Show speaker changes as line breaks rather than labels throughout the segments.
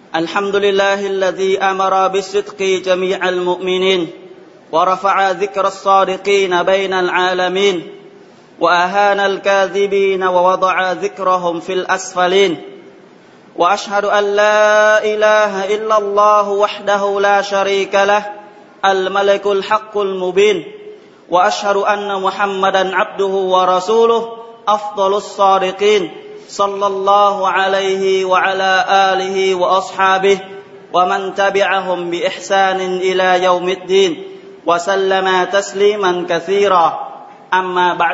الحمد لله الذي أمر بالصدق جميع المؤمنين ورفع ذكر الصادقين بين العالمين وأهان الكاذبين ووضع ذكرهم في الأسفلين وأشهد أن لا إله إلا الله وحده لا شريك له الملك الحق المبين وأشهد أن محمدا عبده ورسوله أفضل الصادقين صلى الله عليه وعلى آله وأصحابه ومن تبعهم بإحسان إلى يوم الدين وسلم تسليما كثيرا أما بعد.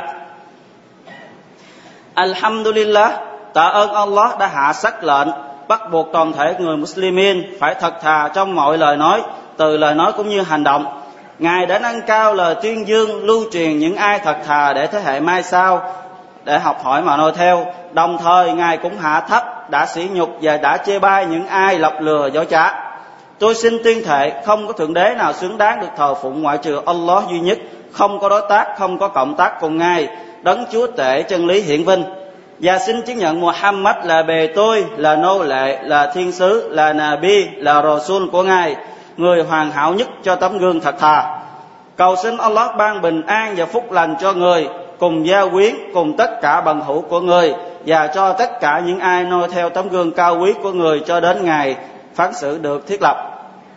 Alhamdulillah, tạ ơn Allah đã hạ sắc lệnh bắt buộc toàn thể người Muslimin phải thật thà trong mọi lời nói, từ lời nói cũng như hành động. Ngài đã nâng cao lời tuyên dương, lưu truyền những ai thật thà để thế hệ mai sau để học hỏi mà noi theo. Đồng thời Ngài cũng hạ thấp, đã sỉ nhục và đã chê bai những ai lọc lừa dối trá. Tôi xin tuyên thệ không có thượng đế nào xứng đáng được thờ phụng ngoại trừ Allah duy nhất, không có đối tác, không có cộng tác cùng Ngài, đấng chúa tể chân lý hiển vinh. Và xin chứng nhận Muhammad là bề tôi, là nô lệ, là thiên sứ, là Nabi, là Rasul của Ngài, người hoàn hảo nhất cho tấm gương thật thà. Cầu xin Allah ban bình an và phúc lành cho người, cùng gia quyến, cùng tất cả bằng hữu của người, và cho tất cả những ai noi theo tấm gương cao quý của người cho đến ngày phán xử được thiết lập.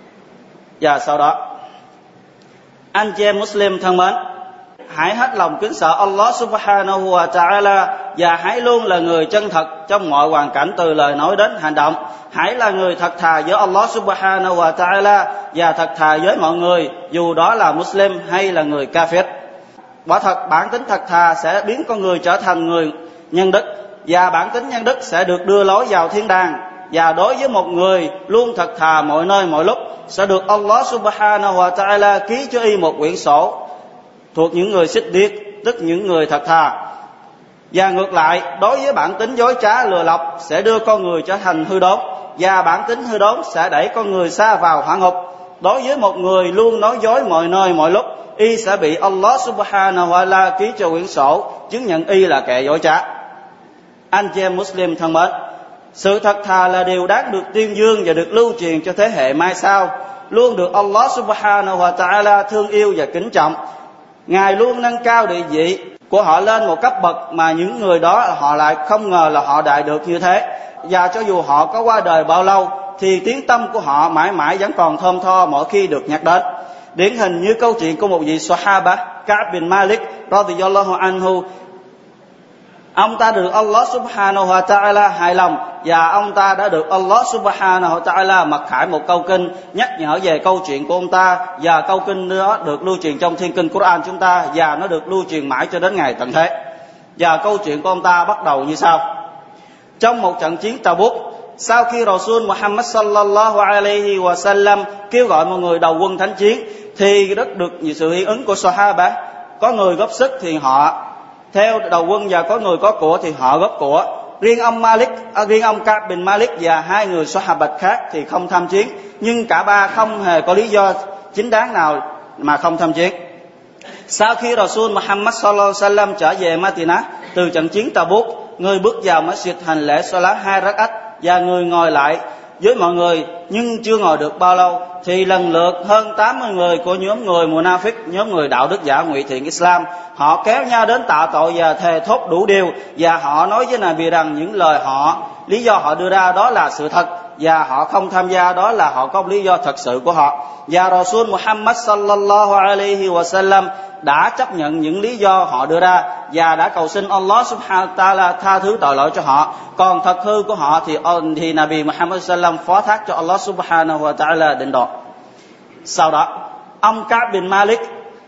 Và sau đó, anh chị em Muslim thân mến, hãy hết lòng kính sợ Allah subhanahu wa ta'ala và hãy luôn là người chân thật trong mọi hoàn cảnh từ lời nói đến hành động. Hãy là người thật thà với Allah subhanahu wa ta'ala và thật thà với mọi người, dù đó là Muslim hay là người kafir. Quả thật bản tính thật thà sẽ biến con người trở thành người nhân đức, và bản tính nhân đức sẽ được đưa lối vào thiên đàng. Và đối với một người luôn thật thà mọi nơi mọi lúc sẽ được Allah subhanahu wa ta'ala ký cho y một quyển sổ thuộc những người Siddiq, tức những người thật thà. Và ngược lại, đối với bản tính dối trá lừa lọc sẽ đưa con người trở thành hư đốn, và bản tính hư đốn sẽ đẩy con người xa vào hỏa ngục. Đối với một người luôn nói dối mọi nơi mọi lúc, y sẽ bị Allah subhanahu wa ta'ala ký cho quyển sổ chứng nhận y là kẻ dối trá. Anh chị em Muslim thân mến, sự thật thà là điều đáng được tuyên dương và được lưu truyền cho thế hệ mai sau, luôn được Allah subhanahu wa ta'ala thương yêu và kính trọng. Ngài luôn nâng cao địa vị của họ lên một cấp bậc mà những người đó họ lại không ngờ là họ đạt được như thế. Và cho dù họ có qua đời bao lâu thì tiếng tăm của họ mãi mãi vẫn còn thơm tho mỗi khi được nhắc đến. Điển hình như câu chuyện của một vị Sahaba Ka'b bin Malik radhiyallahu anhu. Ông ta được Allah subhanahu wa ta'ala hài lòng, và ông ta đã được Allah subhanahu wa ta'ala mặc khải một câu kinh nhắc nhở về câu chuyện của ông ta, và câu kinh đó được lưu truyền trong thiên kinh Quran chúng ta, và nó được lưu truyền mãi cho đến ngày tận thế. Và câu chuyện của ông ta bắt đầu như sau. Trong một trận chiến Tabuk, sau khi Rasul Muhammad sallallahu alaihi wa sallam kêu gọi mọi người đầu quân thánh chiến, thì rất được nhiều sự hưởng ứng của Sahaba. Có người góp sức thì họ theo đầu quân, và có người có của thì họ góp của. Riêng ông Ka'b bin Malik và hai người Sahaba khác thì không tham chiến, nhưng cả ba không hề có lý do chính đáng nào mà không tham chiến. Sau khi Rasul Muhammad sallallahu alaihi wasallam trở về Madinah từ trận chiến Tabuk, người bước vào masjid hành lễ salat 2 rak'at, và người ngồi lại với mọi người, nhưng chưa ngồi được bao lâu thì lần lượt hơn 80 người của nhóm người Munafiq, nhóm người đạo đức giả ngụy thiện Islam, họ kéo nhau đến tạ tội và thề thốt đủ điều, và họ nói với Nabi rằng những lời lý do họ đưa ra đó là sự thật, và họ không tham gia đó là họ có lý do thật sự của họ. Và Rasul Muhammad sallallahu alaihi wa sallam đã chấp nhận những lý do họ đưa ra và đã cầu xin Allah subhanahu wa ta'ala tha thứ tội lỗi cho họ. Còn thật hư của họ thì Nabi Muhammad sallam phó thác cho Allah subhanahu wa ta'ala định đoạt. Sau đó, ông Ka'b bin Malik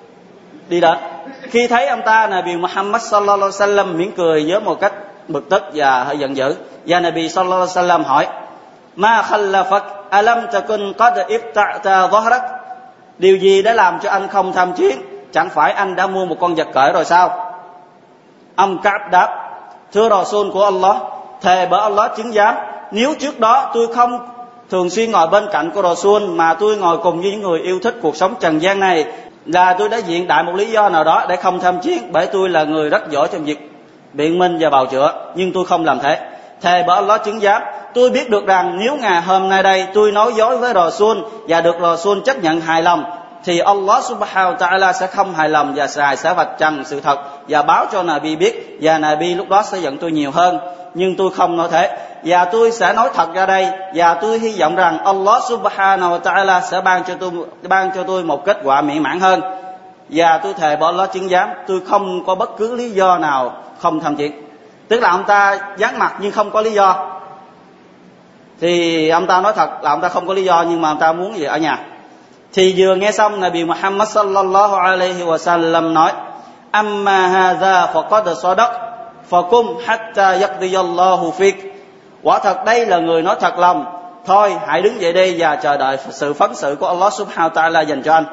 đi đến. Khi thấy ông ta, Nabi Muhammad sallallahu alaihi wasallam mỉm cười với một cách bực tức và hơi giận dữ. Và Nabi sallallahu alaihi wasallam hỏi: "Ma khallafak alam takun qad ibta'ta dhahrak?" Điều gì đã làm cho anh không tham chiến? Chẳng phải anh đã mua một con vật cởi rồi sao? Ông Ka'b đáp: "Thưa Rasul của Allah, thề bởi Allah chứng giám, nếu trước đó tôi không thường xuyên ngồi bên cạnh của Rasul mà tôi ngồi cùng với những người yêu thích cuộc sống trần gian này, là tôi đã diện đại một lý do nào đó để không tham chiến, bởi tôi là người rất giỏi trong việc biện minh và bào chữa, nhưng tôi không làm thế. thề bởi Allah chứng giám, tôi biết được rằng nếu ngày hôm nay đây tôi nói dối với Rasul và được Rasul chấp nhận hài lòng, thì Allah subhanahu wa ta'ala sẽ không hài lòng và sẽ vạch trần sự thật và báo cho Nabi biết, và Nabi lúc đó sẽ giận tôi nhiều hơn. Nhưng tôi không nói thế, và tôi sẽ nói thật ra đây, và tôi hy vọng rằng Allah subhanahu wa ta'ala sẽ ban cho tôi một kết quả mỹ mãn hơn. Và tôi thề bởi Allah chứng giám, tôi không có bất cứ lý do nào không tham chiến. Tức là ông ta vắng mặt nhưng không có lý do. Thì ông ta nói thật là ông ta không có lý do, nhưng mà ông ta muốn gì ở nhà. Thì vừa nghe xong, Nabi Muhammad sallallahu alaihi wa sallam nói: Amma hadha faqad sadaq fakum hatta yaqdiyallahu fik. Quả thật đây là người nói thật lòng. Thôi hãy đứng dậy đi và chờ đợi sự phán xử của Allah subhanahu wa ta'ala dành cho anh.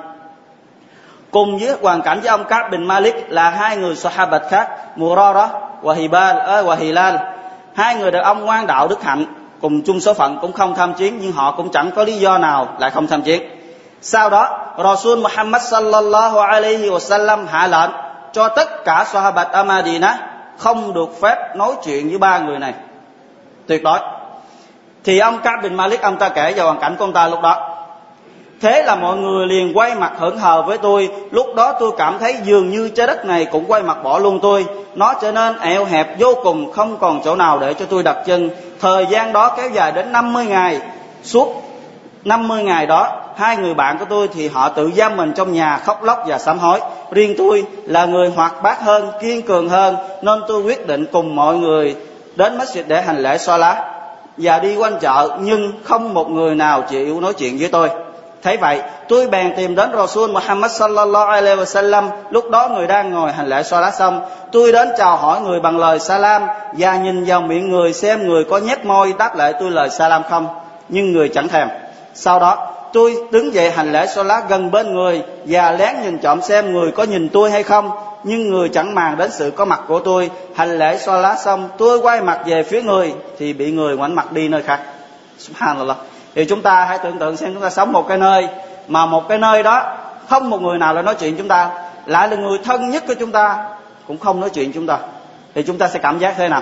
Cùng với hoàn cảnh với ông Ka'b bin Malik là hai người sahabat khác, Murara và Hilal. Hai người đàn ông ngoan đạo đức hạnh, cùng chung số phận, cũng không tham chiến, nhưng họ cũng chẳng có lý do nào lại không tham chiến. Sau đó Rasul Muhammad sallallahu alaihi wasallam hạ lệnh cho tất cả sahabat ở Madinah không được phép nói chuyện với ba người này, tuyệt đối. Thì ông Ka'b bin Malik, ông ta kể vào hoàn cảnh của ông ta lúc đó: thế là mọi người liền quay mặt hững hờ với tôi. Lúc đó tôi cảm thấy dường như trái đất này cũng quay mặt bỏ luôn tôi. Nó trở nên eo hẹp vô cùng, không còn chỗ nào để cho tôi đặt chân. Thời gian đó kéo dài đến 50 ngày. Suốt 50 ngày đó, hai người bạn của tôi thì họ tự giam mình trong nhà, khóc lóc và sám hối. Riêng tôi là người hoạt bát hơn, kiên cường hơn, nên tôi quyết định cùng mọi người đến masjid để hành lễ Salat và đi quanh chợ, nhưng không một người nào chịu nói chuyện với tôi. Thấy vậy, tôi bèn tìm đến Rasul Muhammad sallallahu alaihi wasallam. Lúc đó người đang ngồi hành lễ Salat xong, tôi đến chào hỏi người bằng lời salam và nhìn vào miệng người xem người có nhếch môi đáp lại tôi lời salam không, nhưng người chẳng thèm. Sau đó tôi đứng dậy hành lễ Salat gần bên người và lén nhìn trộm xem người có nhìn tôi hay không, nhưng người chẳng màng đến sự có mặt của tôi. Hành lễ Salat xong, tôi quay mặt về phía người thì bị người ngoảnh mặt đi nơi khác. Subhanallah. Thì chúng ta hãy tưởng tượng xem, chúng ta sống một cái nơi mà một cái nơi đó không một người nào lại nói chuyện chúng ta, lại là người thân nhất của chúng ta cũng không nói chuyện chúng ta, thì chúng ta sẽ cảm giác thế nào?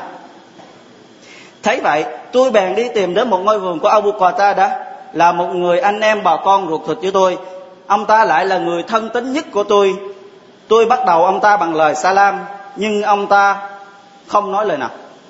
Thấy vậy, tôi bèn đi tìm đến một ngôi vườn của Abu Qatada, là một người anh em bà con ruột thịt với tôi. Ông ta lại là người thân tín nhất của tôi. Tôi bắt đầu ông ta bằng lời salam, nhưng ông ta không nói lời nào.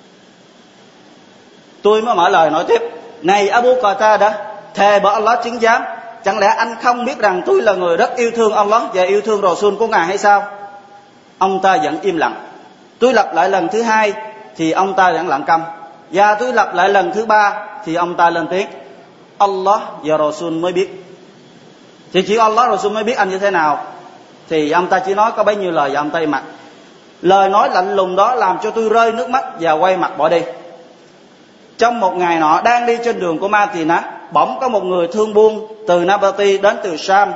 Tôi mới mở lời nói tiếp: này Abu Qatada, thề bởi Allah chứng giám, chẳng lẽ anh không biết rằng tôi là người rất yêu thương Allah và yêu thương Rasul của Ngài hay sao? Ông ta vẫn im lặng. Tôi lặp lại lần thứ hai thì ông ta vẫn lặng câm, và tôi lặp lại lần thứ ba thì ông ta lên tiếng: Allah và Rasul mới biết. Thì chỉ Allah Rasul mới biết anh như thế nào. Thì ông ta chỉ nói có bấy nhiêu lời và ông ta im mặt. Lời nói lạnh lùng đó làm cho tôi rơi nước mắt và quay mặt bỏ đi. Trong một ngày nọ, đang đi trên đường của Madinah, bỗng có một người thương buôn từ Nabati đến từ Sham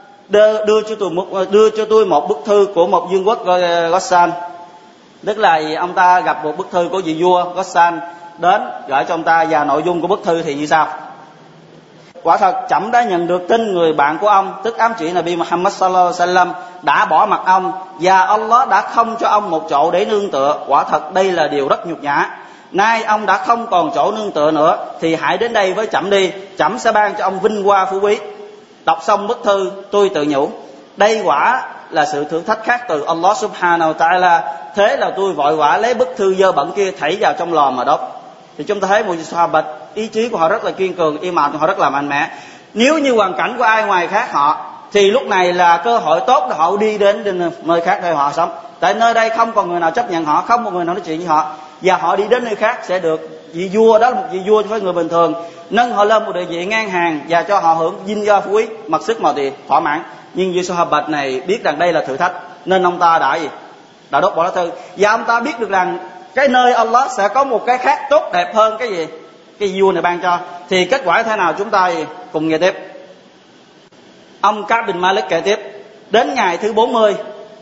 đưa cho tôi một bức thư của một vương quốc Ghassan. Tức là ông ta gặp một bức thư của vị vua Ghassan đến gửi cho ông ta, và nội dung của bức thư thì như sau: quả thật trẫm đã nhận được tin người bạn của ông, tức ám chỉ Nabi Muhammad sallallahu alaihi wasallam, đã bỏ mặc ông và Allah đã không cho ông một chỗ để nương tựa. Quả thật đây là điều rất nhục nhã. Nay ông đã không còn chỗ nương tựa nữa thì hãy đến đây với trẫm đi, trẫm sẽ ban cho ông vinh hoa phú quý. Đọc xong bức thư, tôi tự nhủ, đây quả là sự thử thách khác từ Allah subhanahu wa ta'ala. Thế là tôi vội vã lấy bức thư dơ bẩn kia thảy vào trong lò mà đốt. Thì chúng ta thấy một sahabat, ý chí của họ rất là kiên cường, iman của họ rất là mạnh mẽ. Nếu như hoàn cảnh của ai ngoài khác họ, thì lúc này là cơ hội tốt để họ đi đến nơi khác để họ sống. Tại nơi đây không còn người nào chấp nhận họ, không một người nào nói chuyện với họ, và họ đi đến nơi khác sẽ được vị vua, đó là một vị vua với người bình thường, nâng họ lên một địa vị ngang hàng và cho họ hưởng vinh hoa phú quý, mặc sức màu tiền thỏa mãn. Nhưng vị sahabat này biết rằng đây là thử thách, nên ông ta đã đốt bỏ lá thư, và ông ta biết được rằng cái nơi Allah sẽ có một cái khác tốt đẹp hơn cái gì cái vua này ban cho. Thì kết quả thế nào chúng ta cùng nghe tiếp. Ông Ka'b bin Malik kể tiếp: đến ngày thứ 40,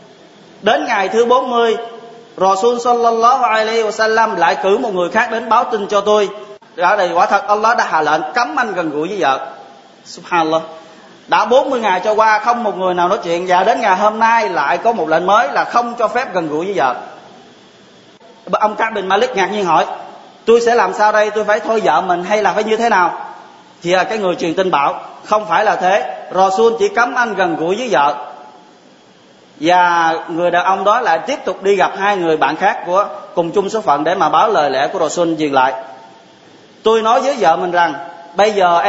Rasul sallallahu alaihi wasallam lại cử một người khác đến báo tin cho tôi. Đã đây quả thật Allah đã hạ lệnh cấm anh gần gũi với vợ. Subhanallah. Đã 40 ngày trôi qua không một người nào nói chuyện, và đến ngày hôm nay lại có một lệnh mới là không cho phép gần gũi với vợ. Ông Ka'b bin Malik ngạc nhiên hỏi: Tôi sẽ làm sao đây? Tôi phải thôi vợ mình hay là phải như thế nào? Thì cái người truyền tin bảo không phải là thế. Rasul chỉ cấm anh gần gũi với vợ. Và người đàn ông đó lại tiếp tục đi gặp hai người bạn khác của cùng chung số phận để mà báo lời lẽ của Rasul dừng lại. Tôi nói với vợ mình rằng bây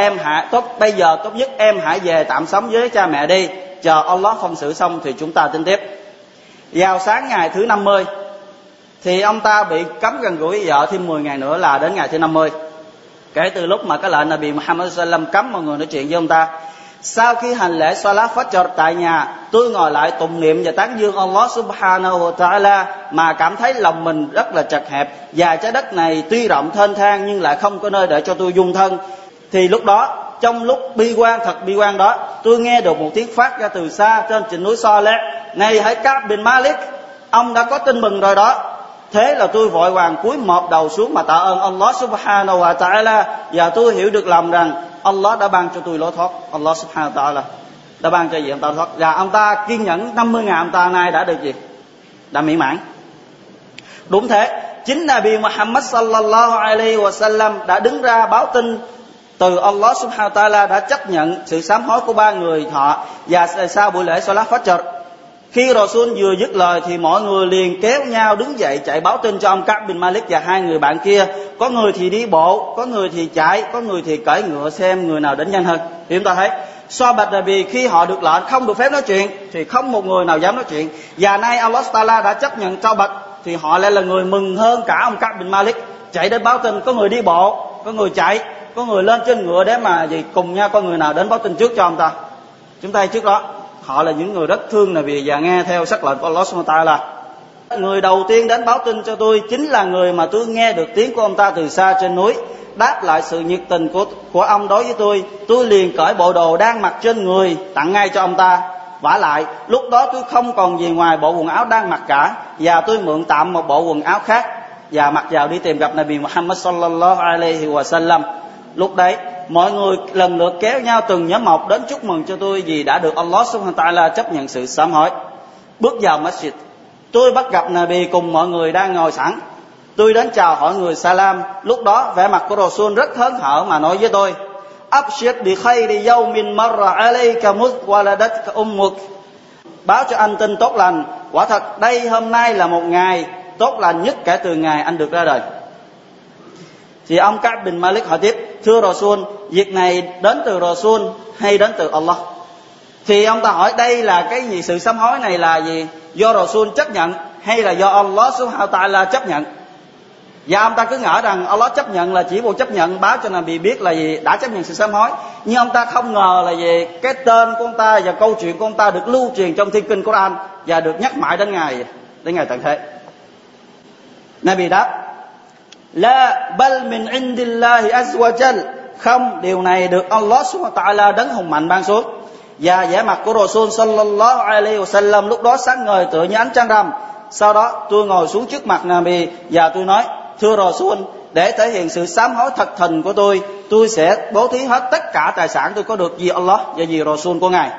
giờ tốt nhất em hãy về tạm sống với cha mẹ đi, chờ Allah phân xử xong thì chúng ta tính tiếp. Vào sáng ngày thứ 50 thì ông ta bị cấm gần gũi với vợ thêm 10 ngày nữa là đến ngày thứ 50. Kể từ lúc mà cái lệnh Nabi Muhammad sallam cấm mọi người nói chuyện với ông ta. Sau khi hành lễ Salat Fajr tại nhà, tôi ngồi lại tụng niệm và tán dương Allah subhanahu wa ta'ala mà cảm thấy lòng mình rất là chật hẹp, và trái đất này tuy rộng thênh thang nhưng lại không có nơi để cho tôi dung thân. Thì lúc đó, trong lúc thật bi quan đó, tôi nghe được một tiếng phát ra từ xa trên đỉnh núi Saleh: "Này hãy Ka'b bin Malik, ông đã có tin mừng rồi đó." Thế là tôi vội vàng cúi mọp đầu xuống mà tạ ơn Allah subhanahu wa ta'ala, và tôi hiểu được lòng rằng Allah đã ban cho tôi lối thoát. Allah subhanahu wa ta'ala đã ban cho gì ông ta thoát. Và ông ta kiên nhẫn 50 ngày, ông ta nay đã được gì? Đã mỹ mãn. Đúng thế, chính Nabi Muhammad sallallahu alaihi wasallam đã đứng ra báo tin từ Allah subhanahu wa ta'ala đã chấp nhận sự sám hối của ba người họ. Và sau buổi lễ Salat Fajr, khi Rasul vừa dứt lời thì mọi người liền kéo nhau đứng dậy chạy báo tin cho ông Ka'b bin Malik và hai người bạn kia. Có người thì đi bộ, có người thì chạy, có người thì cưỡi ngựa xem người nào đến nhanh hơn. Thì chúng ta thấy Sahabat Nabi khi họ được lệnh không được phép nói chuyện thì không một người nào dám nói chuyện. Và nay Allah Ta'ala đã chấp nhận Sahabat thì họ lại là người mừng hơn cả ông Ka'b bin Malik, chạy đến báo tin. Có người đi bộ, có người chạy, có người lên trên ngựa để mà cùng nhau coi người nào đến báo tin trước cho ông ta. Chúng ta thấy trước đó họ là những người rất thương Nabi và nghe theo sắc lệnh của Allah Subhanahu wa ta'ala. Người đầu tiên đến báo tin cho tôi chính là người mà tôi nghe được tiếng của ông ta từ xa trên núi. Đáp lại sự nhiệt tình của ông đối với tôi liền cởi bộ đồ đang mặc trên người tặng ngay cho ông ta. Vả lại lúc đó tôi không còn gì ngoài bộ quần áo đang mặc cả, và tôi mượn tạm một bộ quần áo khác và mặc vào đi tìm gặp Nabi Muhammad sallallahu alaihi wasallam. Lúc đấy mọi người lần lượt kéo nhau từng nhóm một đến chúc mừng cho tôi vì đã được Allah subhanahu wa ta'ala chấp nhận sự sám hối. Bước vào masjid, tôi bắt gặp Nabi cùng mọi người đang ngồi sẵn. Tôi đến chào hỏi người salam. Lúc đó vẻ mặt của Rasul rất hớn hở mà nói với tôi: "Abshir bi khayri yawmin marra alayka muz waladatka ummuk." Báo cho anh tin tốt lành, quả thật đây hôm nay là một ngày tốt lành nhất kể từ ngày anh được ra đời. Thì ông Ka'b bin Malik hỏi tiếp: "Thưa Rasul, việc này đến từ Rasul hay đến từ Allah?" Thì ông ta hỏi đây là cái gì, sự sám hối này là gì, do Rasul chấp nhận hay là do Allah subhanahu wa ta'ala chấp nhận? Và ông ta cứ ngỡ rằng Allah chấp nhận là chỉ bộ chấp nhận, báo cho Nabi biết là gì đã chấp nhận sự sám hối. Nhưng ông ta không ngờ là gì cái tên của ông ta và câu chuyện của ông ta được lưu truyền trong thiên kinh Quran và được nhắc mãi đến ngày tận thế. Nabi đáp: "La bal min indillahi azza wa jal." Không, điều này được Allah subhanahu wa ta'ala đấng hùng mạnh ban xuống. Và vẻ mặt của Rasul sallallahu alaihi wasallam lúc đó sáng ngời tựa như ánh trăng rằm. Sau đó tôi ngồi xuống trước mặt Nabi và tôi nói: "Thưa Rasul, để thể hiện sự sám hối thật thình của tôi sẽ bố thí hết tất cả tài sản tôi có được vì Allah và vì Rasul của Ngài."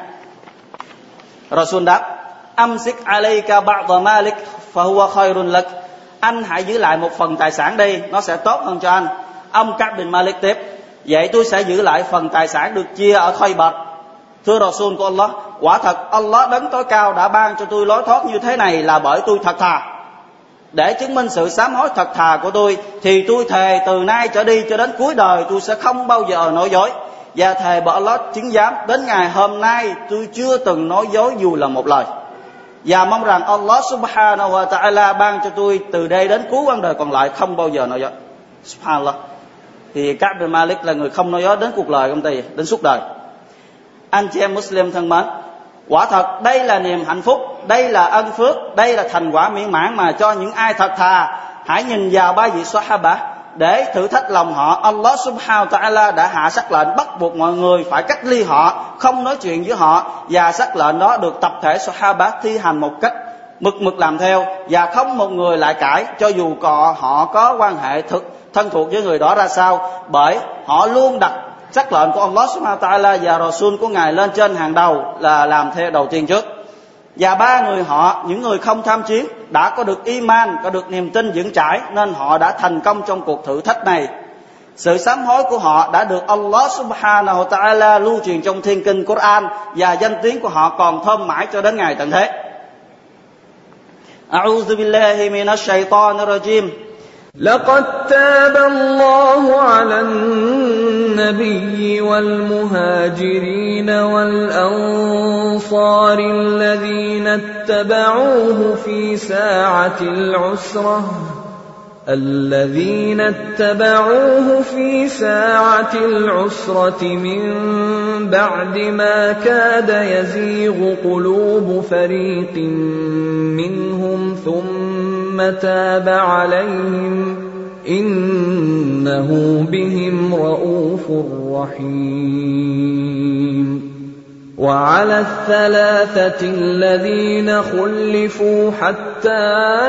Rasul đáp: "Amsik alayka ba'd malik fa huwa khairun lak." Anh hãy giữ lại một phần tài sản đi, nó sẽ tốt hơn cho anh. Ông Ka'b bin Malik tiếp: "Vậy tôi sẽ giữ lại phần tài sản được chia ở Khaybar." Thưa Rasul của Allah, quả thật Allah đấng tối cao đã ban cho tôi lối thoát như thế này là bởi tôi thật thà. Để chứng minh sự sám hối thật thà của tôi thì tôi thề từ nay trở đi cho đến cuối đời tôi sẽ không bao giờ nói dối. Và thề bởi Allah chứng giám, đến ngày hôm nay tôi chưa từng nói dối dù là một lời. Và mong rằng Allah subhanahu wa ta'ala ban cho tôi từ đây đến cuối quãng đời còn lại không bao giờ nói dối. Subhanallah. Thì Ka'b bin Malik là người không nói dối đến cuộc đời công ty, đến suốt đời. Anh chị em Muslim thân mến, quả thật đây là niềm hạnh phúc, đây là ân phước, đây là thành quả miễn mãn mà cho những ai thật thà. Hãy nhìn vào ba vị Sahaba để thử thách lòng họ. Allah subhanahu wa ta'ala đã hạ sắc lệnh bắt buộc mọi người phải cách ly họ, không nói chuyện với họ, và sắc lệnh đó được tập thể Sahaba thi hành một cách mực làm theo, và không một người lại cãi cho dù họ có quan hệ thân thuộc với người đó ra sao, bởi họ luôn đặt sắc lệnh của Allah subhanahu wa ta'ala và Rasul của Ngài lên trên hàng đầu, là làm theo đầu tiên trước. Và ba người họ, những người không tham chiến, đã có được iman, có được niềm tin vững chãi, nên họ đã thành công trong cuộc thử thách này. Sự sám hối của họ đã được Allah subhanahu wa ta'ala lưu truyền trong thiên kinh Quran, và danh tiếng của họ còn thơm mãi cho đến ngày tận thế. A'udhu billahi minash shaitanir rajim.
لقد تاب الله على النبي والمهاجرين والأنصار الذين اتبعوه في ساعة العسرة من بعد ما كاد يزيغ قلوب فريق منهم ثم تاب عليهم إنه بهم رؤوف رحيم وعلى الثلاثة الذين خلفوا حتى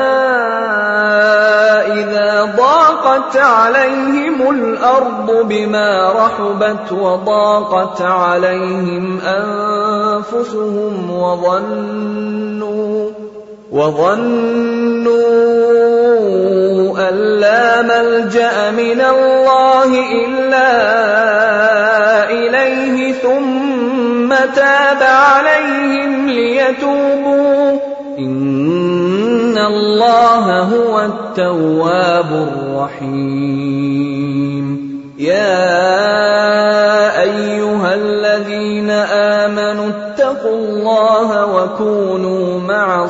إذا ضاقت عليهم الأرض بما رحبت وضاقت عليهم أنفسهم وظنوا أن لا ملجأ من الله إلا إليه ثم تاب عليهم ليتوبوا إن الله هو التواب الرحيم يا أيها الذين آمنوا اتقوا الله وكونوا مع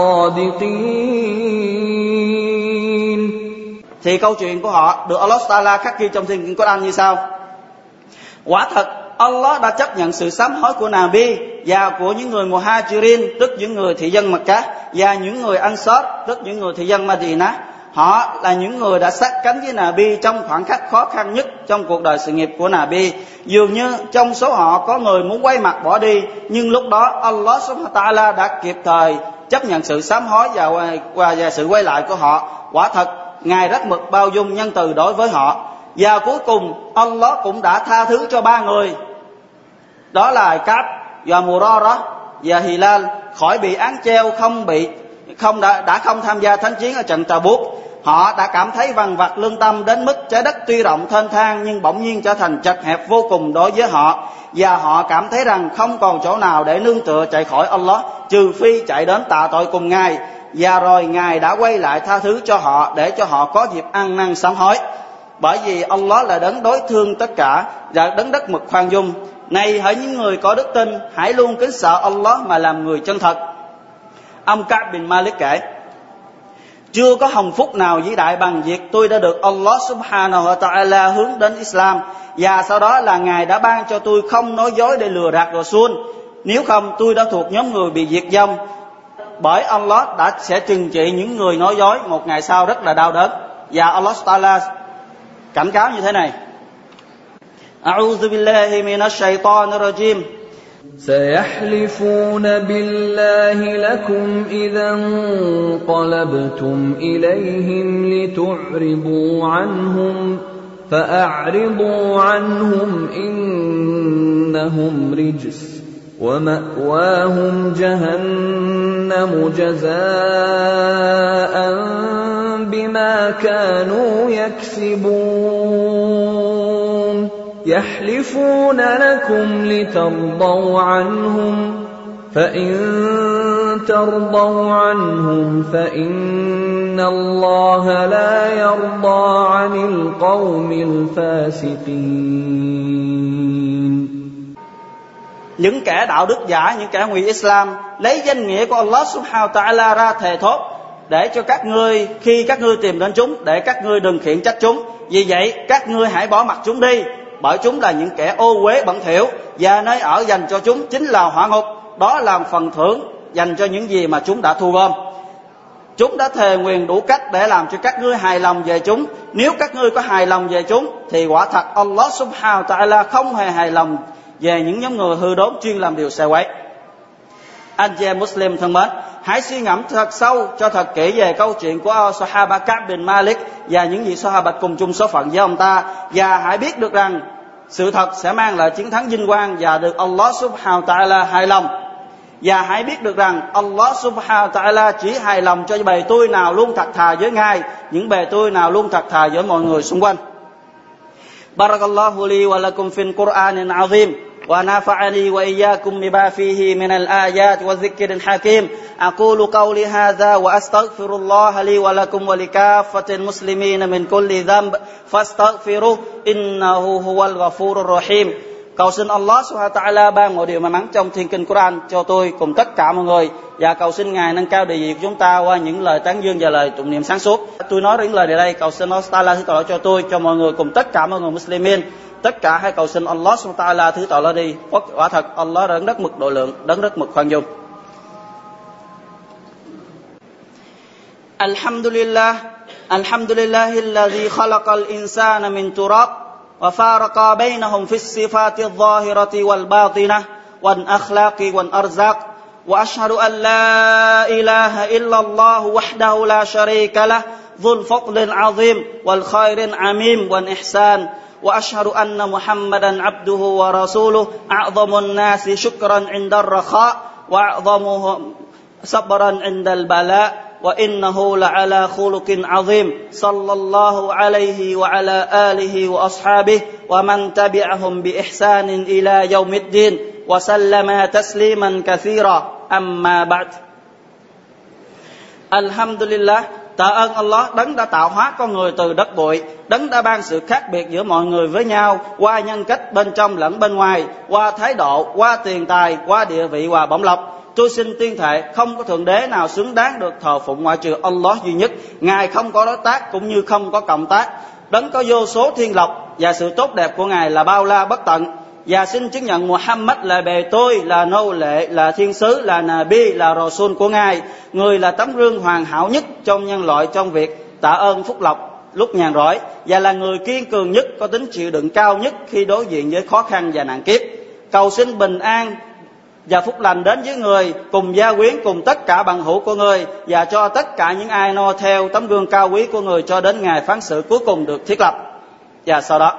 الصادقين.
Thì câu chuyện của họ được Allah Ta'ala khắc ghi trong thiên kinh Quran như sau: quả thật Allah đã chấp nhận sự sám hối của Nabi và của những người Muhajirin, tức những người thị dân Mecca, và những người Ansar, tức những người thị dân Madinah. Họ là những người đã sát cánh với Nabi trong khoảng khắc khó khăn nhất trong cuộc đời sự nghiệp của Nabi. Dường như trong số họ có người muốn quay mặt bỏ đi, nhưng lúc đó Allah Subhanahu wa Ta'ala đã kịp thời chấp nhận sự sám hối và sự quay lại của họ. Quả thật Ngài rất mực bao dung nhân từ đối với họ. Và cuối cùng Allah cũng đã tha thứ cho ba người, đó là Ka'b và Murara và Hilal, khỏi bị án treo, đã không tham gia thánh chiến ở trận Tabuk. Họ đã cảm thấy vằn vặt lương tâm đến mức trái đất tuy rộng thênh thang nhưng bỗng nhiên trở thành chật hẹp vô cùng đối với họ, và họ cảm thấy rằng không còn chỗ nào để nương tựa chạy khỏi Allah trừ phi chạy đến tạ tội cùng Ngài. Và rồi Ngài đã quay lại tha thứ cho họ để cho họ có dịp ăn năn sám hối, bởi vì Allah là đấng đối thương tất cả và đấng đất mực khoan dung. Này hỡi những người có đức tin, hãy luôn kính sợ Allah mà làm người chân thật. Ông Ka'b bin Malik kể: chưa có hồng phúc nào vĩ đại bằng việc tôi đã được Allah Subhanahu wa Ta'ala hướng đến Islam, và sau đó là Ngài đã ban cho tôi không nói dối để lừa gạt Rasul. Nếu không tôi đã thuộc nhóm người bị diệt vong, bởi Allah sẽ trừng trị những người nói dối một ngày sau rất là đau đớn. Và Allah Ta'ala cảnh cáo như thế này: A'udhu billahi minash shaitanir rajim.
سيحلفون بالله لكم إذا انقلبتم إليهم لتعرضوا عنهم فأعرضوا عنهم إنهم رجس ومأواهم جهنم جزاء بما كانوا يكسبون يحلفون لكم لترضوا عنهم فإن ترضوا عنهم فإن الله لا يرضى عن القوم الفاسقين.
Những kẻ đạo đức giả, những kẻ ngụy Islam lấy danh nghĩa của Allah Subhanahu wa Ta'ala ra thề thốt để cho các ngươi, khi các ngươi tìm đến chúng, để các ngươi đừng khiển trách chúng. Vì vậy các ngươi hãy bỏ mặc chúng đi, bởi chúng là những kẻ ô uế bẩn thỉu, và nơi ở dành cho chúng chính là hỏa ngục. Đó là phần thưởng dành cho những gì mà chúng đã thu gom. Chúng đã thề nguyền đủ cách để làm cho các ngươi hài lòng về chúng. Nếu các ngươi có hài lòng về chúng thì quả thật Allah Subhanahu wa Ta'ala không hề hài lòng về những nhóm người hư đốn chuyên làm điều sai quấy. Anh chị em Muslim thân mến, hãy suy ngẫm thật sâu cho thật kỹ về câu chuyện của Sahaba Ka'b bin Malik và những vị Sahaba cùng chung số phận với ông ta, và hãy biết được rằng sự thật sẽ mang lại chiến thắng vinh quang và được Allah Subhanahu wa Ta'ala hài lòng. Và hãy biết được rằng Allah subhanahu wa ta'ala chỉ hài lòng cho bề tôi nào luôn thật thà với Ngài, những bề tôi nào luôn thật thà với mọi người xung quanh. Barakallahu li wa lakum fil Qur'anil azim. ونفعني وإياكم بما فيه من الآيات والذكر الحكيم أقول قولي هذا وأستغفر الله لي ولكم ولكافة المسلمين من كل ذنب فاستغفروه إنه هو الغفور الرحيم. Cầu xin Allah subhanahu wa ta'ala ban mọi điều may mắn trong thiên kinh Quran cho tôi cùng tất cả mọi người, và cầu xin Ngài nâng cao địa vị của chúng ta qua những lời tán dương và lời tụng niệm sáng suốt. Tôi nói những lời này đây, cầu xin Allah ta'ala thứ tội cho tôi, cho mọi người cùng tất cả mọi người Muslimin. Tất cả hãy cầu xin Allah subhanahu wa ta'ala thứ tội lỗi đi. Quả thật Allah đấng rất mực độ lượng, đấng rất mực khoan dung. Alhamdulillah, alhamdulillahilladzi khalaqal insana min turab وفارق بينهم في الصفات الظاهرة والباطنة والأخلاق والأرزاق وأشهد أن لا إله إلا الله وحده لا شريك له ذو الفضل العظيم والخير العميم والإحسان وأشهد أن محمدا عبده ورسوله أعظم الناس شكرا عند الرخاء وأعظمهم صبرا عند البلاء وإنه لعلى خلق عظيم صلى الله عليه وعلى آله وأصحابه ومن تبعهم بإحسان إلى يوم الدين وسلم تسليما كثيرا أما بعد. Alhamdulillah, tạ ơn Allah đấng đã tạo hóa con người từ đất bụi, đấng đã ban sự khác biệt giữa mọi người với nhau qua nhân cách bên trong lẫn bên ngoài, qua thái độ, qua tiền tài, qua địa vị và bổng lộc. Tôi xin tuyên thệ không có thượng đế nào xứng đáng được thờ phụng ngoại trừ Allah duy nhất. Ngài không có đối tác cũng như không có cộng tác, đấng có vô số thiên lộc, và sự tốt đẹp của Ngài là bao la bất tận. Và xin chứng nhận Muhammad là bề tôi, là nô lệ, là thiên sứ, là Nabi, là Rasul của Ngài. Người là tấm gương hoàn hảo nhất trong nhân loại trong việc tạ ơn phúc lộc lúc nhàn rỗi, và là người kiên cường nhất, có tính chịu đựng cao nhất khi đối diện với khó khăn và nạn kiếp. Cầu xin bình an và phúc lành đến với người, cùng gia quyến, cùng tất cả bằng hữu của người, và cho tất cả những ai noi theo tấm gương cao quý của người cho đến ngày phán xử cuối cùng được thiết lập. Và sau đó,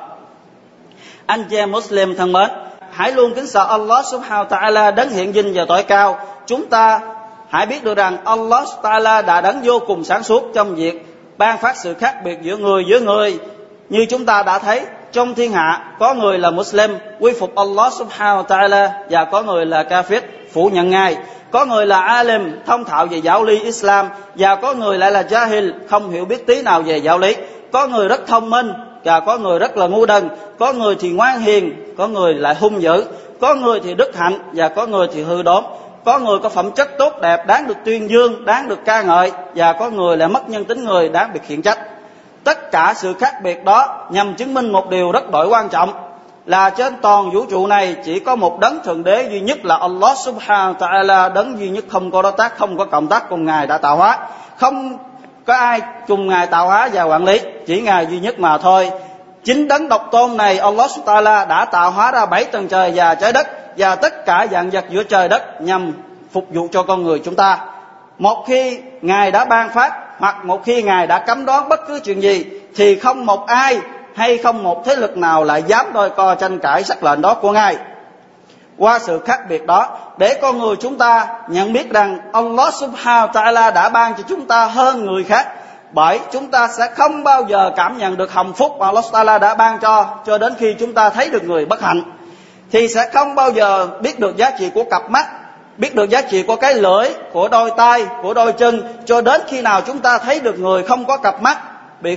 anh chị em Muslim thân mến, hãy luôn kính sợ Allah subhanahu wa ta'ala đấng hiện vinh và tối cao. Chúng ta hãy biết được rằng Allah subhanahu wa ta'ala đã đấng vô cùng sáng suốt trong việc ban phát sự khác biệt giữa người với người. Như chúng ta đã thấy, trong thiên hạ có người là Muslim quy phục Allah subhanahu wa ta'ala, và có người là Kafir phủ nhận Ngài. Có người là Alim thông thạo về giáo lý Islam, và có người lại là Jahil không hiểu biết tí nào về giáo lý. Có người rất thông minh và có người rất là ngu đần. Có người thì ngoan hiền, có người lại hung dữ. Có người thì đức hạnh và có người thì hư đốn. Có người có phẩm chất tốt đẹp đáng được tuyên dương, đáng được ca ngợi, và có người lại mất nhân tính người đáng bị khiển trách. Tất cả sự khác biệt đó nhằm chứng minh một điều rất đổi quan trọng, là trên toàn vũ trụ này chỉ có một đấng thượng đế duy nhất là Allah subhanahu wa ta'ala, đấng duy nhất không có đối tác, không có cộng tác cùng Ngài đã tạo hóa. Không có ai cùng Ngài tạo hóa và quản lý, chỉ Ngài duy nhất mà thôi. Chính đấng độc tôn này Allah subhanahu wa ta'ala đã tạo hóa ra 7 tầng trời và trái đất, và tất cả vạn vật giữa trời đất nhằm phục vụ cho con người chúng ta. Một khi Ngài đã ban phát, hoặc một khi Ngài đã cấm đoán bất cứ chuyện gì, thì không một ai hay không một thế lực nào lại dám đôi co tranh cãi sắc lệnh đó của Ngài. Qua sự khác biệt đó, để con người chúng ta nhận biết rằng Allah subhanahu wa ta'ala đã ban cho chúng ta hơn người khác, bởi chúng ta sẽ không bao giờ cảm nhận được hạnh phúc mà Allah subhanahu wa ta'ala đã ban cho đến khi chúng ta thấy được người bất hạnh. Thì sẽ không bao giờ biết được giá trị của cặp mắt, biết được giá trị của cái lưỡi, của đôi tay, của đôi chân, cho đến khi nào chúng ta thấy được người không có cặp mắt,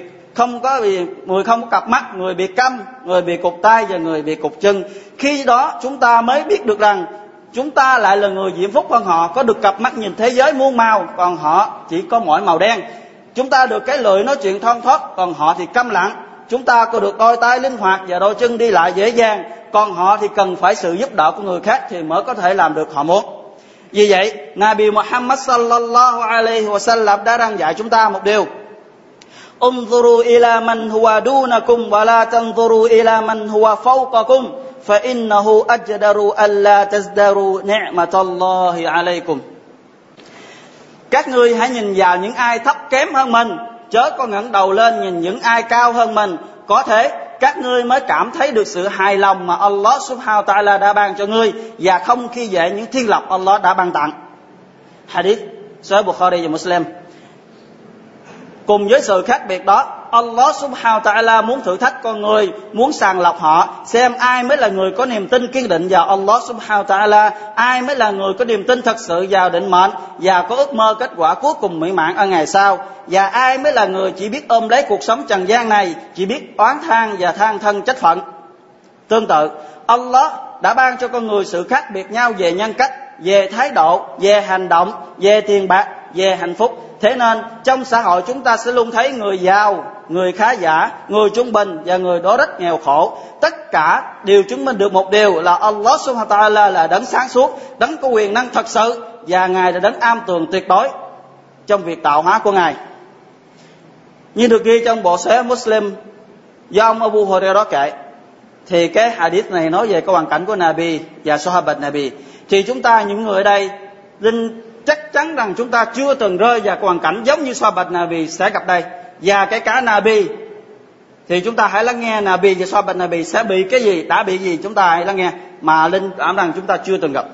người không có cặp mắt, người bị câm, người bị cụt tay và người bị cụt chân. Khi đó chúng ta mới biết được rằng chúng ta lại là người diễm phúc hơn họ, có được cặp mắt nhìn thế giới muôn màu, còn họ chỉ có mỗi màu đen. Chúng ta được cái lưỡi nói chuyện thon thót, còn họ thì câm lặng. Chúng ta có được đôi tay linh hoạt và đôi chân đi lại dễ dàng, còn họ thì cần phải sự giúp đỡ của người khác thì mới có thể làm được họ muốn. Vì vậy, Nabi Muhammad sallallahu alaihi wasallam đã đang dạy chúng ta một điều: Unzuru ila man huwa dunakum wa la tanzuru ila man huwa fawqakum fa innahu ajdaru alla tazdaru ni'matallahi alaykum. Các ngươi hãy nhìn vào những ai thấp kém hơn mình, chớ có ngẩng đầu lên nhìn những ai cao hơn mình. Có thế các ngươi mới cảm thấy được sự hài lòng mà Allah subhanahu wa ta'ala đã ban cho ngươi, và không khi dễ những thiên lộc Allah đã ban tặng. Hadith Sahih Bukhari và Muslim. Cùng với sự khác biệt đó, Allah subhanahu wa ta'ala muốn thử thách con người, muốn sàng lọc họ, xem ai mới là người có niềm tin kiên định vào Allah subhanahu wa ta'ala, ai mới là người có niềm tin thật sự vào định mệnh và có ước mơ kết quả cuối cùng mỹ mãn ở ngày sau, và ai mới là người chỉ biết ôm lấy cuộc sống trần gian này, chỉ biết oán than và than thân trách phận. Tương tự, Allah đã ban cho con người sự khác biệt nhau về nhân cách, về thái độ, về hành động, về tiền bạc, về hạnh phúc. Thế nên trong xã hội chúng ta sẽ luôn thấy người giàu, người khá giả, người trung bình và người đó rất nghèo khổ. Tất cả đều chứng minh được một điều là Allah subhanahu wa ta'ala là đấng sáng suốt, đấng có quyền năng thật sự, và Ngài là đấng am tường tuyệt đối trong việc tạo hóa của Ngài. Như được ghi trong bộ Sahih Muslim do ông Abu Hurairah kể, thì cái hadith này nói về cái hoàn cảnh của Nabi và Sahabat Nabi. Thì chúng ta những người ở đây chắc chắn rằng chúng ta chưa từng rơi vào hoàn cảnh giống như Sahabat Nabi sẽ gặp đây. Và cái cả Nabi thì chúng ta hãy lắng nghe Nabi và Sahabat Nabi sẽ bị cái gì, đã bị gì, chúng ta hãy lắng nghe mà linh cảm rằng chúng ta chưa từng gặp.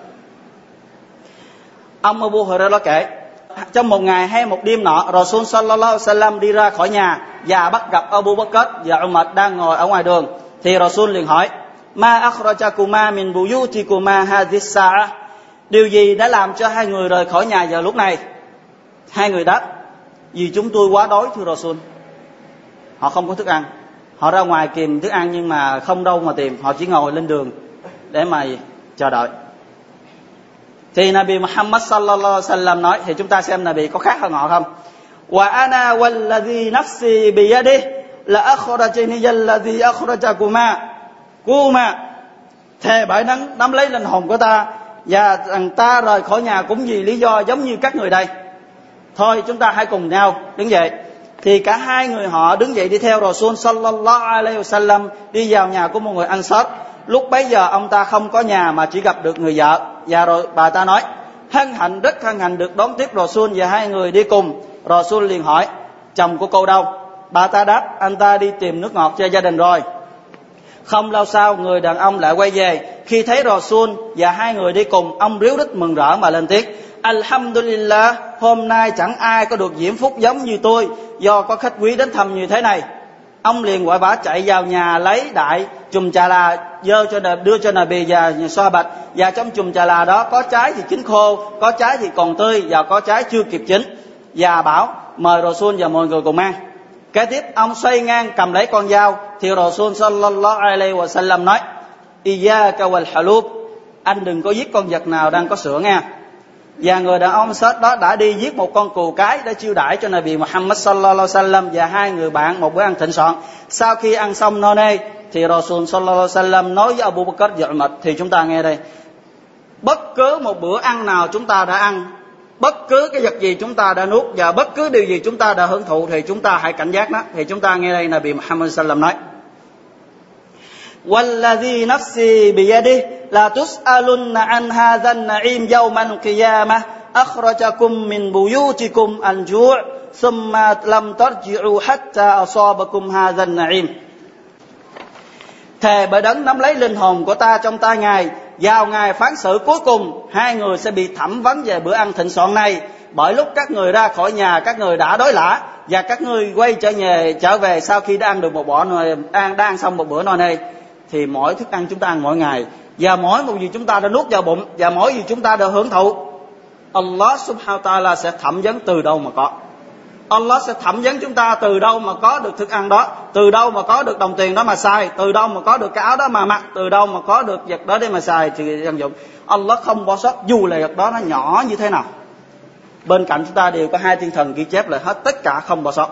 Ông Abu Hurairah kể, trong một ngày hay một đêm nọ, Rasul sallallahu alaihi wasallam đi ra khỏi nhà và bắt gặp Abu Bakr và Umar đang ngồi ở ngoài đường. Thì Rasul liền hỏi: Ma akhrajakuma min buyutikuma hadhihi as-sa'a? Điều gì đã làm cho hai người rời khỏi nhà vào lúc này? Hai người đáp: Vì chúng tôi quá đói thưa Rasul. Họ không có thức ăn, họ ra ngoài tìm thức ăn nhưng mà không đâu mà tìm, họ chỉ ngồi lên đường để mà chờ đợi. Thì Nabi Muhammad sallallahu alaihi wasallam nói, thì chúng ta xem Nabi có khác hơn họ không? Wa ana walladhi nafsi biyadihi la akhrajani alladhi akhrajakuma kuma. Thề bởi nắm lấy linh hồn của ta, và rằng ta rời khỏi nhà cũng vì lý do giống như các người đây. Thôi chúng ta hãy cùng nhau đứng dậy. Thì cả hai người họ đứng dậy đi theo Rasul sallallahu alaihi wasallam đi vào nhà của một người Ansar. Lúc bấy giờ ông ta không có nhà mà chỉ gặp được người vợ, và rồi bà ta nói: rất hân hạnh được đón tiếp Rasul và hai người đi cùng. Rasul liền hỏi: chồng của cô đâu? Bà ta đáp: anh ta đi tìm nước ngọt cho gia đình rồi. Không lâu sau, người đàn ông lại quay về. Khi thấy Rasul và hai người đi cùng, ông ríu rít mừng rỡ mà lên tiếng: Alhamdulillah, hôm nay chẳng ai có được diễm phúc giống như tôi, do có khách quý đến thăm như thế này. Ông liền vội vã chạy vào nhà lấy đại chùm trà là đưa cho Nabi và Sahabat. Và trong chùm trà là đó có trái thì chín khô, có trái thì còn tươi, và có trái chưa kịp chín. Và bảo mời Rasul và mọi người cùng ăn. Kế tiếp ông xoay ngang cầm lấy con dao, thì Rasul sallallahu alaihi wasallam nói: Iyyaka wal halub, anh đừng có giết con vật nào đang có sữa nha. Và người đàn ông sớt đó đã đi giết một con cừu cái để chiêu đãi cho Nabi Muhammad sallallahu alaihi wasallam và hai người bạn một bữa ăn thịnh soạn. Sau khi ăn xong no nê, thì Rasul sallallahu alaihi wasallam nói với Abu Bakr và Umar, thì chúng ta nghe đây: bất cứ một bữa ăn nào chúng ta đã ăn, bất cứ cái vật gì chúng ta đã nuốt, và bất cứ điều gì chúng ta đã hưởng thụ, thì chúng ta hãy cảnh giác đó. Thì chúng ta nghe đây Nabi Muhammad sallallahu alaihi wasallam nói: Walladhi nafsi biyadihi la tus'alunna an hadha an-na'im yawma al-qiyamah akhrajakum min buyutikum al-ju' thumma lam tarji'u hatta asabakum hadha an-na'im. Thề bởi đấng nắm lấy linh hồn của ta trong tay Ngài, vào ngày phán xử cuối cùng, hai người sẽ bị thẩm vấn về bữa ăn thịnh soạn này. Bởi lúc các người ra khỏi nhà, các người đã đói lả, và các ngươi quay trở về sau khi đã ăn được đã ăn xong một bữa no nê. Thì mỗi thức ăn chúng ta ăn mỗi ngày, và mỗi một gì chúng ta đã nuốt vào bụng, và mỗi gì chúng ta đã hưởng thụ, Allah subhanahu wa ta'ala sẽ thẩm vấn từ đâu mà có. Allah sẽ thẩm vấn chúng ta từ đâu mà có được thức ăn đó, từ đâu mà có được đồng tiền đó mà xài, từ đâu mà có được cái áo đó mà mặc, từ đâu mà có được vật đó để mà xài thì sử dụng. Allah không bỏ sót dù là vật đó nó nhỏ như thế nào. Bên cạnh chúng ta đều có hai thiên thần ghi chép lại hết tất cả, không bỏ sót.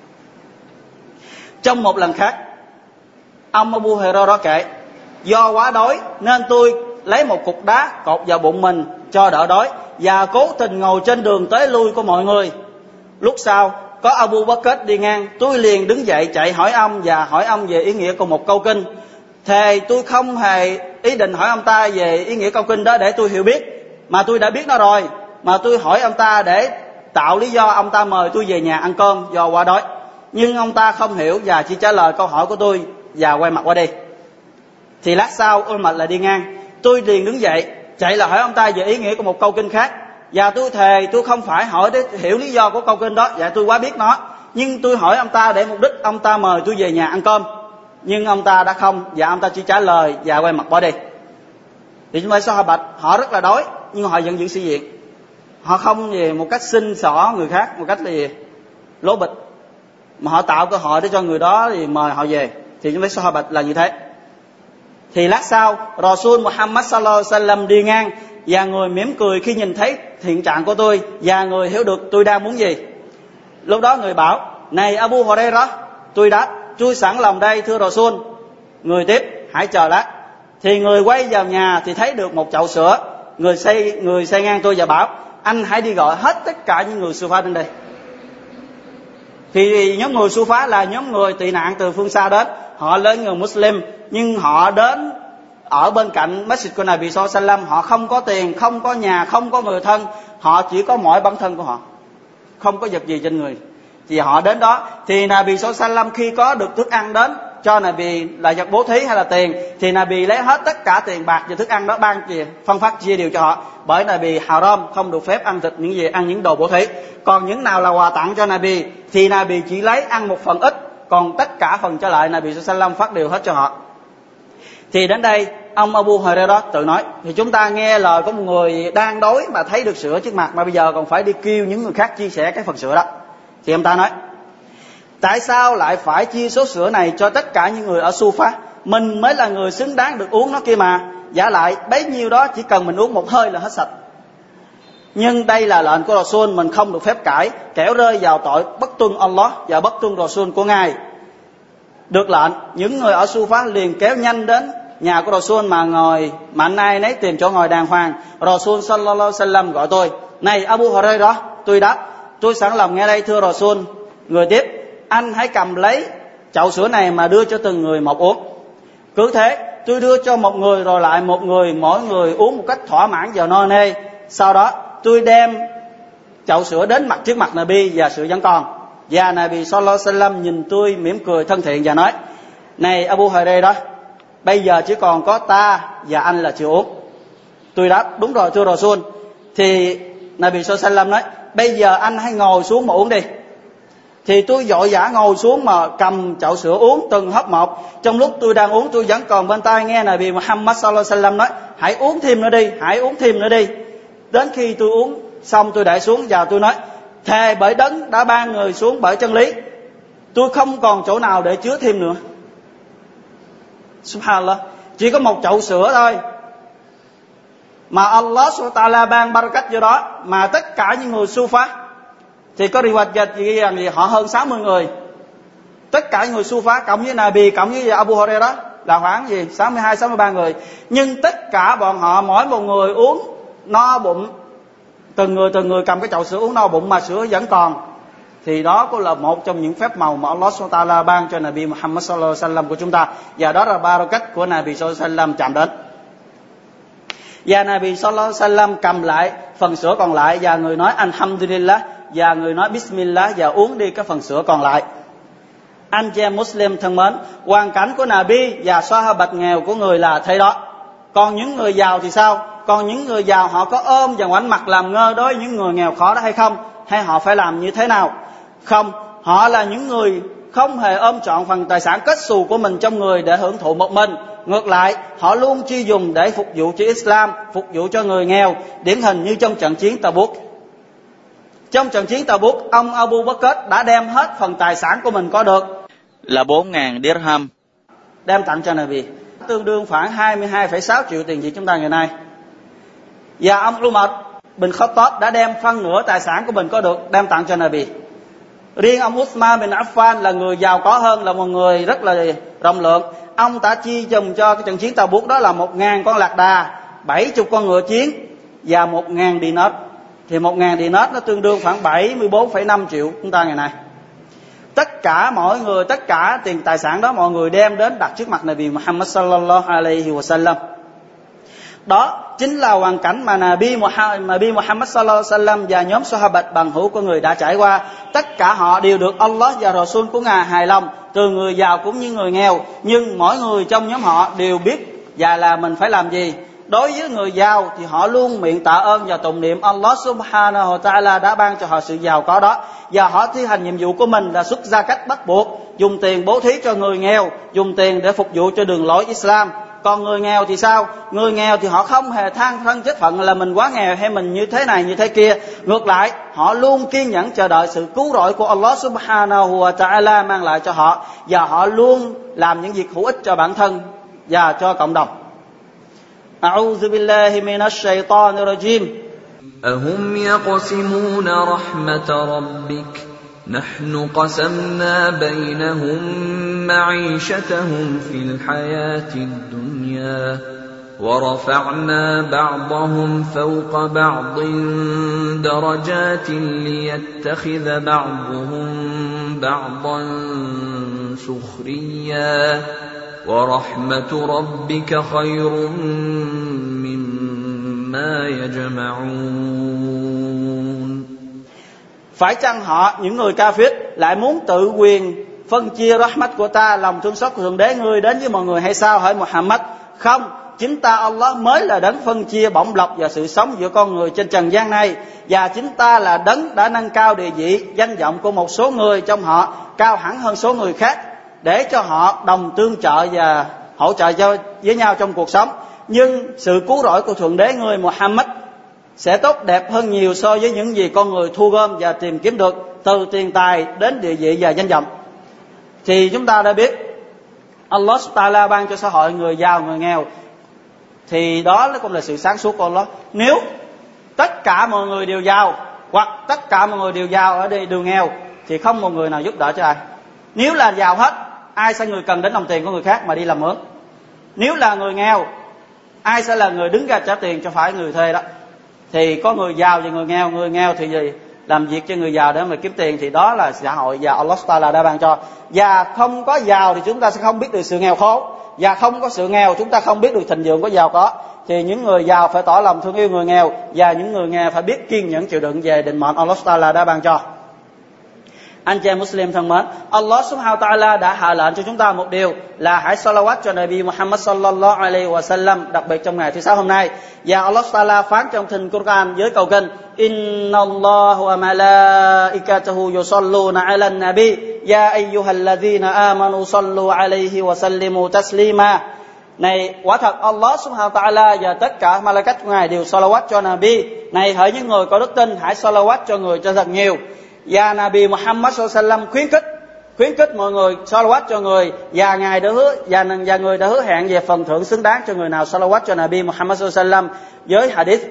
Trong một lần khác, ông Abu Hurairah kể: do quá đói nên tôi lấy một cục đá cột vào bụng mình cho đỡ đói, và cố tình ngồi trên đường tới lui của mọi người. Lúc sau có Abu Bakr đi ngang, tôi liền đứng dậy chạy hỏi ông, và hỏi ông về ý nghĩa của một câu kinh. Thề tôi không hề ý định hỏi ông ta về ý nghĩa câu kinh đó để tôi hiểu biết, mà tôi đã biết nó rồi, mà tôi hỏi ông ta để tạo lý do ông ta mời tôi về nhà ăn cơm do quá đói. Nhưng ông ta không hiểu và chỉ trả lời câu hỏi của tôi và quay mặt qua đi. Thì lát sau Umar lại đi ngang, tôi liền đứng dậy chạy lại hỏi ông ta về ý nghĩa của một câu kinh khác, và tôi thề tôi không phải hỏi để hiểu lý do của câu kinh đó, dạ tôi quá biết nó, nhưng tôi hỏi ông ta để mục đích ông ta mời tôi về nhà ăn cơm, nhưng ông ta đã không, và ông ta chỉ trả lời và quay mặt bỏ đi. Thì chúng ta Sahaba họ rất là đói nhưng họ vẫn giữ sĩ diện, họ không về một cách xin xỏ người khác, một cách là lố bịch, mà họ tạo cơ hội để cho người đó thì mời họ về. Thì chúng ta Sahaba là như thế. Thì lát sau Rasul Muhammad sallallahu alaihi wasallam đi ngang, và người mỉm cười khi nhìn thấy hiện trạng của tôi, và người hiểu được tôi đang muốn gì. Lúc đó người bảo: này Abu Hurairah. Tôi đáp: tôi sẵn lòng đây thưa Rasul. Người tiếp: hãy chờ lát. Thì người quay vào nhà thì thấy được một chậu sữa. Người xây ngang tôi và bảo: anh hãy đi gọi hết tất cả những người Sufa đến đây. Thì nhóm người Sufa là nhóm người tị nạn từ phương xa đến, họ lên người Muslim, nhưng họ đến ở bên cạnh Masjid của Nabi sallallahu alaihi wasallam. Họ không có tiền, không có nhà, không có người thân, họ chỉ có mỗi bản thân của họ, không có vật gì trên người. Thì họ đến đó, thì Nabi sallallahu alaihi wasallam khi có được thức ăn đến cho Nabi là vật bố thí hay là tiền, thì Nabi lấy hết tất cả tiền bạc và thức ăn đó ban chia, phân phát chia đều cho họ. Bởi Nabi haram, không được phép ăn thịt những đồ bố thí. Còn những nào là quà tặng cho Nabi thì Nabi chỉ lấy ăn một phần ít, còn tất cả phần trở lại Nabi sallallahu alaihi wasallam phát đều hết cho họ. Thì đến đây ông Abu Hurairah tự nói: thì chúng ta nghe lời của một người đang đói mà thấy được sữa trước mặt, mà bây giờ còn phải đi kêu những người khác chia sẻ cái phần sữa đó. Thì ông ta nói: tại sao lại phải chia số sữa này cho tất cả những người ở Sufa? Mình mới là người xứng đáng được uống nó kia mà. Giả lại bấy nhiêu đó chỉ cần mình uống một hơi là hết sạch. Nhưng đây là lệnh của Rasul, mình không được phép cãi, kẻo rơi vào tội bất tuân Allah và bất tuân Rasul của Ngài. Được lệnh, những người ở Sufa liền kéo nhanh đến nhà của Rasul mà ngồi, mà anh ai nấy tìm chỗ ngồi đàng hoàng. Rasul sallallahu alaihi wasallam gọi tôi: này Abu Hurairah. Tôi đáp: tôi sẵn lòng nghe đây thưa Rasul. Người tiếp: anh hãy cầm lấy chậu sữa này mà đưa cho từng người một uống. Cứ thế tôi đưa cho một người rồi lại một người, mỗi người uống một cách thỏa mãn và no nê. Sau đó tôi đem chậu sữa đến mặt trước mặt Nabi và sữa vẫn còn. Và Nabi sallallahu alaihi wasallam nhìn tôi mỉm cười thân thiện và nói: này Abu Hurairah, bây giờ chỉ còn có ta và anh là chưa uống. Tôi đáp: đúng rồi thưa Rasul. Thì Nabi sallallahu alaihi wasallam nói: bây giờ anh hãy ngồi xuống mà uống đi. Thì tôi vội vã ngồi xuống mà cầm chậu sữa uống từng hớp một. Trong lúc tôi đang uống, tôi vẫn còn bên tai nghe Nabi Muhammad sallallahu alaihi wasallam nói: hãy uống thêm nữa đi, hãy uống thêm nữa đi. Đến khi tôi uống xong, tôi đẩy xuống và tôi nói: thề bởi đấng đã ban người xuống bởi chân lý, tôi không còn chỗ nào để chứa thêm nữa. Subhanallah, chỉ có một chậu sữa thôi mà Allah subhanahu wa ta'ala ban barakat vô đó, mà tất cả những người Sufa thì có riwayat ghi rằng họ hơn 60 người. Tất cả những người Sufa cộng với Nabi cộng với Abu Hurairah là khoảng 62-63 người. Nhưng tất cả bọn họ mỗi một người uống no bụng, từng người cầm cái chậu sữa uống no bụng mà sữa vẫn còn. Thì đó cũng là một trong những phép màu mà Allah subhanahu wa ta'ala ban cho Nabi Muhammad sallallahu alaihi wasallam của chúng ta, và đó là barakat của Nabi sallallahu alaihi wasallam chạm đến. Và Nabi sallallahu alaihi wasallam cầm lại phần sữa còn lại và người nói Alhamdulillah và người nói Bismillah và uống đi cái phần sữa còn lại. Anh chị em Muslim thân mến, hoàn cảnh của Nabi và Sahabat nghèo của người là thế đó. Còn những người giàu thì sao? Còn những người giàu họ có ôm và ngoảnh mặt làm ngơ đối với những người nghèo khó đó hay không? Hay họ phải làm như thế nào? Không, họ là những người không hề ôm trọn phần tài sản kết xù của mình trong người để hưởng thụ một mình. Ngược lại, họ luôn chi dùng để phục vụ cho Islam, phục vụ cho người nghèo, điển hình như trong trận chiến Tabuk. Trong trận chiến Tabuk, ông Abu Bakr đã đem hết phần tài sản của mình có được
là 4.000 dirham
đem tặng cho Nabi, tương đương khoảng 22,6 triệu tiền Việt chúng ta ngày nay. Và ông Umar bin Khattab đã đem phân nửa tài sản của mình có được đem tặng cho Nabi. Riêng ông Uthman bin Affan là người giàu có hơn, là một người rất là rộng lượng. Ông đã chi dùng cho cái trận chiến Tabuk đó là 1.000 con lạc đà, 70 con ngựa chiến và 1.000 dinar. Thì 1.000 dinar nó tương đương khoảng 74,5 triệu chúng ta ngày nay. Tất cả mọi người, tất cả tiền tài sản đó mọi người đem đến đặt trước mặt Nabi Muhammad sallallahu alaihi wasallam. Đó chính là hoàn cảnh mà Nabi Muhammad sallallahu alaihi wasallam và nhóm Sahaba bằng hữu của người đã trải qua. Tất cả họ đều được Allah và Rasul của Ngài hài lòng, từ người giàu cũng như người nghèo. Nhưng mỗi người trong nhóm họ đều biết và là mình phải làm gì. Đối với người giàu thì họ luôn miệng tạ ơn và tụng niệm Allah subhanahu wa ta'ala đã ban cho họ sự giàu có đó, và họ thi hành nhiệm vụ của mình là xuất gia cách bắt buộc, dùng tiền bố thí cho người nghèo, dùng tiền để phục vụ cho đường lối Islam. Còn người nghèo thì sao? Người nghèo thì họ không hề than thân trách phận là mình quá nghèo hay mình như thế này như thế kia. Ngược lại, họ luôn kiên nhẫn chờ đợi sự cứu rỗi của Allah subhanahu wa ta'ala mang lại cho họ, và họ luôn làm những việc hữu ích cho bản thân và cho cộng đồng. A'udhu billahi minash shaitanir rajim.
Ahum yaqsimuna rahmata rabbik نحن قسمنا بينهم معيشتهم في الحياة الدنيا ورفعنا بعضهم فوق بعض درجات ليتخذ بعضهم بعضا سخريا ورحمة ربك خير مما يجمعون.
Phải chăng họ, những người kafir, lại muốn tự quyền phân chia rahmat của ta, lòng thương xót của Thượng Đế ngươi đến với mọi người hay sao, hỡi Muhammad? Không, chính ta Allah mới là đấng phân chia bổng lộc và sự sống giữa con người trên trần gian này, và chính ta là đấng đã nâng cao địa vị, danh vọng của một số người trong họ cao hẳn hơn số người khác, để cho họ đồng tương trợ và hỗ trợ với nhau trong cuộc sống. Nhưng sự cứu rỗi của Thượng Đế ngươi Muhammad sẽ tốt đẹp hơn nhiều so với những gì con người thu gom và tìm kiếm được, từ tiền tài đến địa vị và danh vọng. Thì chúng ta đã biết Allah Ta'ala ban cho xã hội người giàu người nghèo, thì đó cũng là sự sáng suốt của Allah. Nếu tất cả mọi người đều giàu, hoặc tất cả mọi người đều giàu ở đây đều nghèo, thì không một người nào giúp đỡ cho ai. Nếu là giàu hết, ai sẽ người cần đến đồng tiền của người khác mà đi làm mướn. Nếu là người nghèo, ai sẽ là người đứng ra trả tiền cho phải người thuê đó. Thì có người giàu và người nghèo thì gì? Làm việc cho người giàu để mà kiếm tiền, thì đó là xã hội và Allah Ta'ala đã ban cho. Và không có giàu thì chúng ta sẽ không biết được sự nghèo khổ, và không có sự nghèo chúng ta không biết được thịnh vượng của giàu có. Thì những người giàu phải tỏ lòng thương yêu người nghèo, và những người nghèo phải biết kiên nhẫn chịu đựng về định mệnh Allah Ta'ala đã ban cho. Anh chị em Muslim thân mến, Allah subhanahu wa ta'ala đã hạ lệnh cho chúng ta một điều là hãy salawat cho Nabi Muhammad sallallahu alaihi wa sallam, đặc biệt trong ngày thứ 6 hôm nay. Và Allah ta'ala phán trong thình Quran với câu kinh: Inna Allah wa malaikatahu yusalluna ala nabi ya ayyuhalladhina amanu sallu alaihi wa sallimu taslima. Này, quả thật Allah subhanahu wa ta'ala và tất cả malaikat của Ngài đều salawat cho Nabi. Này, hỡi những người có đức tin, hãy salawat cho người cho thật nhiều. Và Nabi Muhammad sallallahu alaihi wasallam khuyến khích mọi người salawat cho người, và Ngài đã hứa và người đã hứa hẹn về phần thưởng xứng đáng cho người nào salawat cho Nabi Muhammad sallallahu alaihi wasallam với hadith: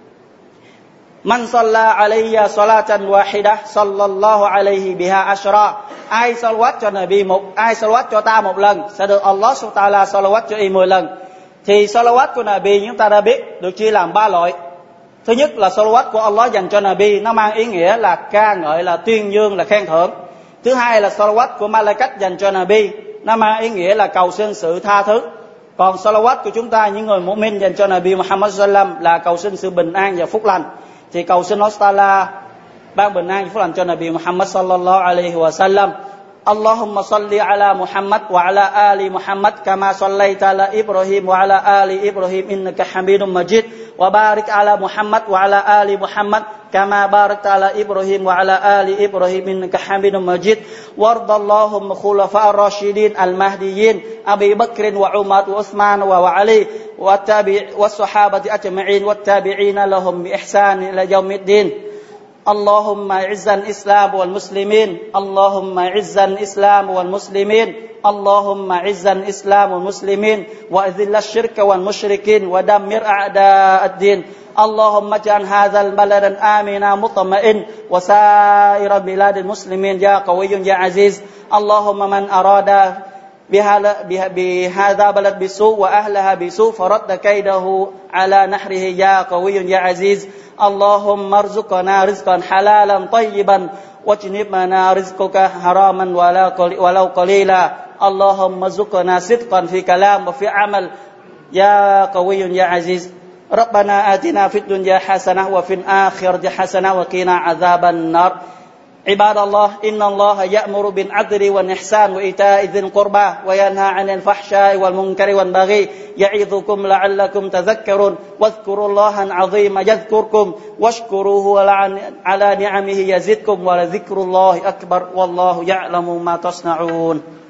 Man salla alayya salatan wahida sallallahu alayhi biha ashra. Ai salawat cho Nabi ai salawat cho ta một lần sẽ được Allah subhanahu wa ta'ala salawat cho y 10 lần. Thì salawat của Nabi chúng ta đã biết được chia làm 3 loại. Thứ nhất là salawat của Allah dành cho Nabi, nó mang ý nghĩa là ca ngợi, là tuyên dương, là khen thưởng. Thứ hai là salawat của malaikat dành cho Nabi, nó mang ý nghĩa là cầu xin sự tha thứ. Còn salawat của chúng ta những người mu'min dành cho Nabi Muhammad sallallahu alaihi wasallam là cầu xin sự bình an và phúc lành. Thì cầu xin Allah Ta'ala ban bình an và phúc lành cho Nabi Muhammad sallallahu alaihi wasallam. Allahumma salli ala Muhammad wa ala ali Muhammad kama sallaita ala Ibrahim wa ala ali Ibrahim innaka Hamidum Majid. وبارك على محمد وعلى آل محمد كما باركت على إبراهيم وعلى آل إبراهيم إنك حميد مجيد وارض اللهم خلفاء الراشدين المهديين أبي بكر وعمر وعثمان وعلي والصحابة أجمعين والتابعين لهم بإحسان إلى يوم الدين. اللهم اعز الإسلام والمسلمين اللهم اعز الإسلام والمسلمين اللهم اعز الإسلام والمسلمين وأذل الشرك والمشركين ودمر أعداء الدين. اللهم اجعل هذا البلد آمنا مطمئن وسائر بلاد المسلمين يا قوي يا عزيز. اللهم من أراد بهذا بلد بسوء وأهلها بسوء فرد كيده على نحره يا قوي يا عزيز. اللهم ارزقنا رزقا حلالا طيبا واجنبنا رزقك حراما ولو قليلا. اللهم ارزقنا صدقا في كلام وفي عمل يا قوي يا عزيز. ربنا آتنا في الدنيا حسنة وفي الآخرة حسنة وقنا عذاب النار عباد الله إن الله يأمر بالعدل والإحسان وإيتاء ذي القربى وينهى عن الفحشاء والمنكر والبغي يعظكم لعلكم تذكرون واذكروا الله العظيم يذكركم واشكروه على نعمه يزدكم ولذكر الله أكبر والله يعلم ما تصنعون